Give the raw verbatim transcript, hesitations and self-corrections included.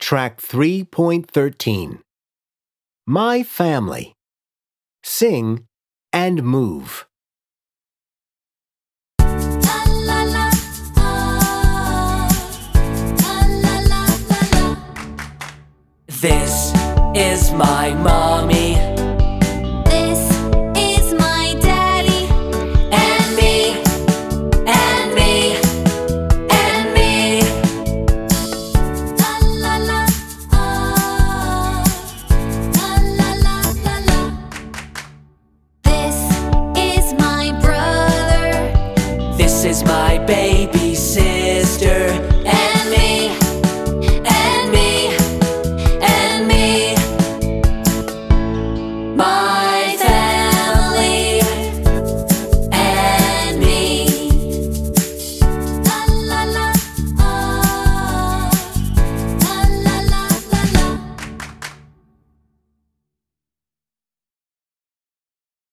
Track three point thirteen. My family. Sing and move. This is my mommy.